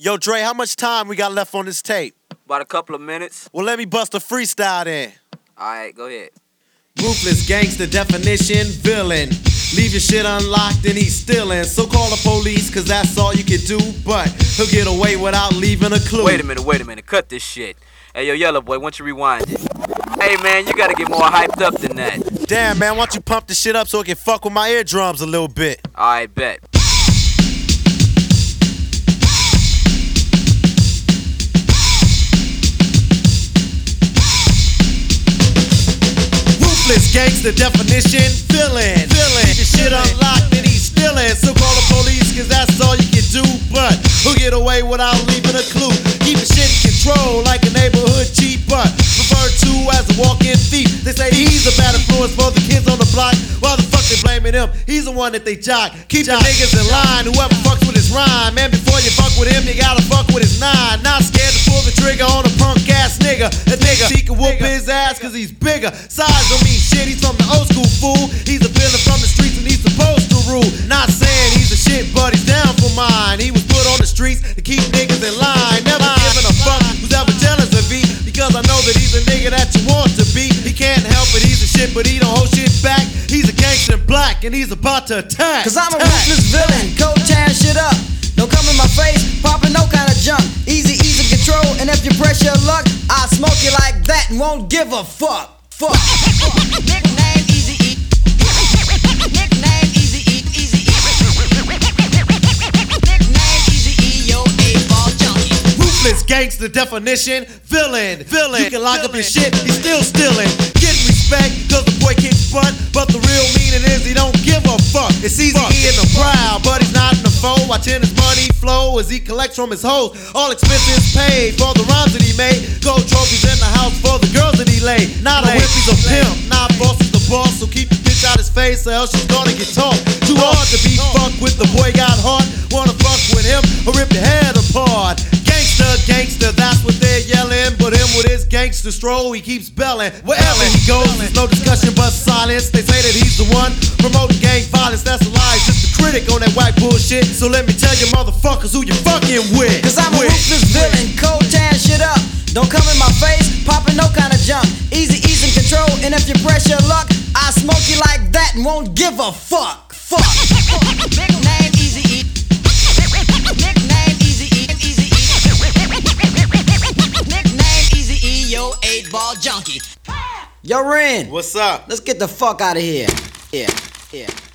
Yo, Dre, how much time we got left on this tape? About a couple of minutes. Well, let me bust a freestyle then. Alright, go ahead. Ruthless gangster definition, villain. Leave your shit unlocked and he's stealing. So call the police, cause that's all you can do. But he'll get away without leaving a clue. Wait a minute, cut this shit. Hey, yo, Yellow Boy, why don't you rewind it? Hey, man, you gotta get more hyped up than that. Damn, man, why don't you pump the shit up so it can fuck with my eardrums a little bit? Alright, bet. Ruthless gangster definition, villain. Leave your shit unlocked and he's stealing. So call the police, cause that's all you can do. But he'll get away without leaving a clue. Keep the shit in control like a neighborhood cheat, but referred to as a walk-in thief. They say he's a bad influence for the kids on the block. Why the fuck they blaming him? He's the one that they jock. Keep the niggas in line, whoever fucks with his rhyme. Man, before you fuck with him, you gotta fuck with his nine. Not scared to pull the trigger on a punk ass nigga. That nigga, he can whoop his ass cause he's bigger. Size don't mean shit, he's from the old school fool. He's a villain from the streets and he's supposed to rule. Not saying he's a shit, but he's down for mine. He was put on the streets to keep niggas in line. Never giving a fuck who's ever jealous of me, because I know that he's a nigga that you want to be. He can't help it, he's a shit, but he don't hold shit back. He's a gangster black and he's about to attack. Cause I'm a ruthless villain, cold tearing shit up. Don't come in my face, popping no kind of junk. Easy control, and if you press your luck, I'll smoke you like that and won't give a fuck. Fuck. Nickname Easy E. Nickname Easy E. Easy E. Nickname Easy E. Yo, 8-ball junkie. Ruthless gangster definition, villain. You can lock up your shit, he's still stealing. Getting respect, cause the boy kicks butt. But the real meaning is he don't give a fuck. It's easy in the crowd, but he's not in the foe. Watching his money flow as he collects from his hoes. All expenses paid for the rhymes that he made. Gold trophies in the house for the girls that he laid. Not a whip, he's a pimp. Not boss, he's the boss. So keep the bitch out his face or else she's gonna get taught. Too hard to be fucked with, the boy got heart. Wanna fuck with him or rip your head apart. Gangster, that's what they're yelling. But him with his gangster stroll, he keeps belling. Wherever he goes, there's no discussion but silence. They say that he's the one promoting gang violence. That's a lie, he's just a critic on that white bullshit. So let me tell you motherfuckers who you fucking with. Cause I'm a ruthless villain, cold tearing shit up. Don't come in my face, popping no kind of junk. Easy control, and if you press your luck, I'll smoke you like that and won't give a fuck. Fuck. Nickname Easy E. Nickname Easy E. Nickname Easy E. Yo, 8-ball junkie. Yo, Ren. What's up? Let's get the fuck out of here. Yeah.